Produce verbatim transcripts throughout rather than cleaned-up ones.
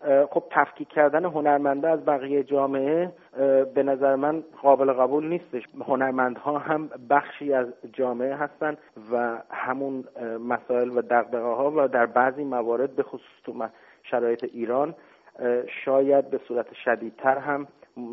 خب تفکیک کردن هنرمنده از بقیه جامعه به نظر من قابل قبول نیستش. هنرمندها هم بخشی از جامعه هستن و همون مسائل و دغدغه‌ها و در بعضی موارد به خصوص تو شرایط ایران شاید به صورت شدیدتر هم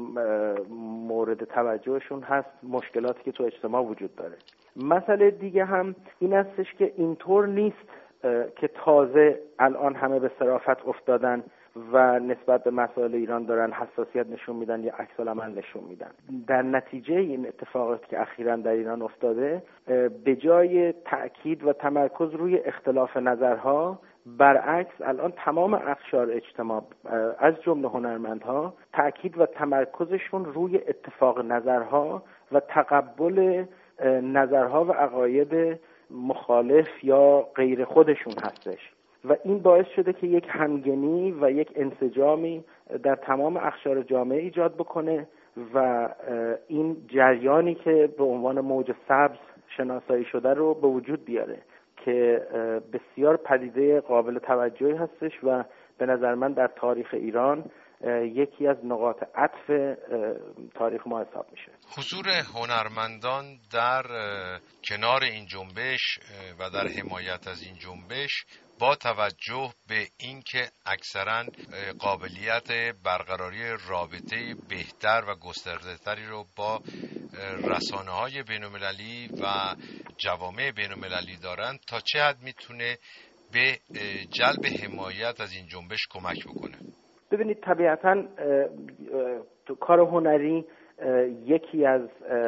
مورد توجهشون هست، مشکلاتی که تو اجتماع وجود داره. مسئله دیگه هم این هستش که اینطور نیست که تازه الان همه به صرافت افتادن و نسبت به مسائل ایران دارن حساسیت نشون میدن یا عکس العمل نشون میدن. در نتیجه این اتفاقاتی که اخیراً در ایران افتاده، به جای تأکید و تمرکز روی اختلاف نظرها، برعکس الان تمام اقشار اجتماع از جمله هنرمندها تأکید و تمرکزشون روی اتفاق نظرها و تقبل نظرها و عقاید مخالف یا غیر خودشون هستش و این باعث شده که یک همگنی و یک انسجامی در تمام اقشار جامعه ایجاد بکنه و این جریانی که به عنوان موج سبز شناسایی شده رو به وجود بیاره که بسیار پدیده قابل توجهی هستش و به نظر من در تاریخ ایران یکی از نقاط عطف تاریخ ما حساب میشه. حضور هنرمندان در کنار این جنبش و در حمایت از این جنبش با توجه به اینکه اکثرا قابلیت برقراری رابطه بهتر و گسترده‌تری رو با رسانه‌های بین‌المللی و جوامع بین‌المللی دارن، تا چه حد میتونه به جلب حمایت از این جنبش کمک بکنه؟ ببینید طبیعتاً تو کار هنری یکی از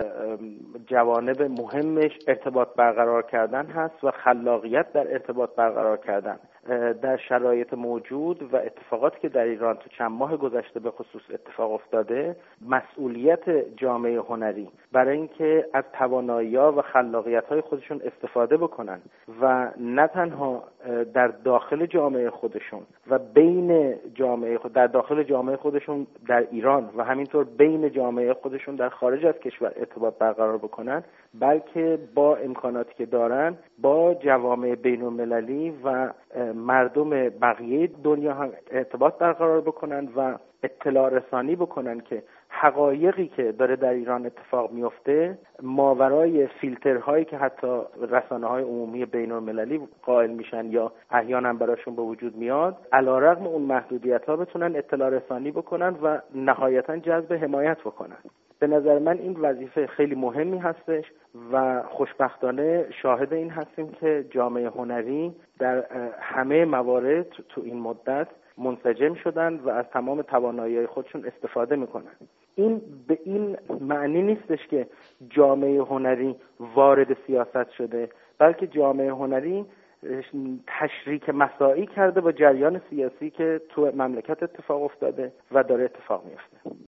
جوانب مهمش ارتباط برقرار کردن هست و خلاقیت در ارتباط برقرار کردن. در شرایط موجود و اتفاقاتی که در ایران تو چند ماه گذشته به خصوص اتفاق افتاده، مسئولیت جامعه هنری برای اینکه از توانایی‌ها و خلاقیت‌های خودشون استفاده بکنن و نه تنها در داخل جامعه خودشون و بین جامعه خود در داخل جامعه خودشون در ایران و همینطور بین جامعه خودشون در خارج از کشور ارتباط برقرار بکنن، بلکه با امکاناتی که دارن با جوامع بین‌المللی و مردم بقیه دنیا هم ارتباط برقرار بکنن و اطلاع رسانی بکنن که حقایقی که داره در ایران اتفاق میفته ماورای فیلترهایی که حتی رسانه‌های عمومی بین‌المللی قائل میشن یا احیانا براشون به وجود میاد، علیرغم اون محدودیت‌ها بتونن اطلاع رسانی بکنن و نهایتاً جذب حمایت بکنن. به نظر من این وظیفه خیلی مهمی هستش و خوشبختانه شاهد این هستیم که جامعه هنری در همه موارد تو این مدت منسجم شدن و از تمام توانایی‌های خودشون استفاده میکنن. این به این معنی نیستش که جامعه هنری وارد سیاست شده، بلکه جامعه هنری تشریک مساعی کرده با جریان سیاسی که تو مملکت اتفاق افتاده و داره اتفاق میفته.